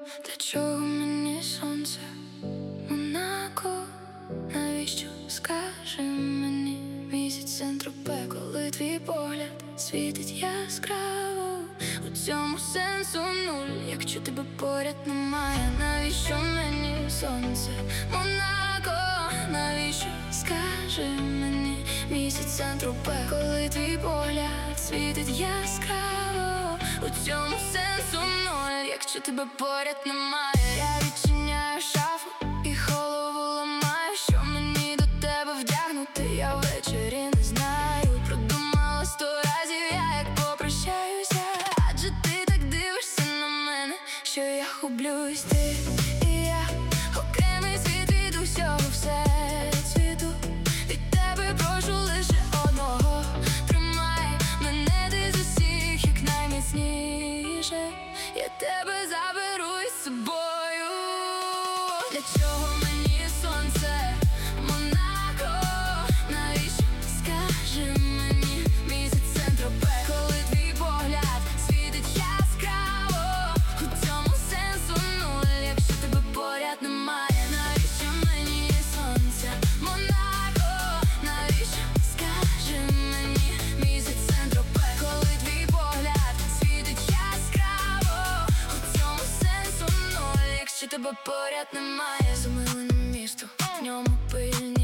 Для чого мені сонце, Монако? Навіщо, скажи мені, місяць Сен-Тропе, коли твій погляд світить яскраво? У цьому сенсу нуль, якщо тебе поряд немає. Навіщо мені сонце, Монако? Навіщо, скажи мені, місяць Сен-Тропе, коли твій погляд світить яскраво? У цьому сенсу нуль, якщо тебе поряд немає. Я відчиняю шафу і голову ламаю, що мені до тебе вдягнути, я ввечері не знаю. Продумала 100 разів, я як попрощаюся, адже ти так дивишся на мене, що я гублюсь. Ти і я, окремий світ від усього всесвіту. Від тебе прошу лише одного: тримай мене ти з усіх як найміцніше. Я тебе заберу із собою. Для чого мені сонце, Монако? Навіщо, скажи мені, місяць Сен-Тропе, коли твій погляд світить яскраво? У цьому сенсу нуль, якщо тебе поряд немає. Навіщо мені сонце, Монако? Навіщо, скажи мені, місяць Сен-Тропе, коли твій погляд світить яскраво? У цьому сенсу нуль, якщо тебе поряд немає. Замилене місто, в ньому пильні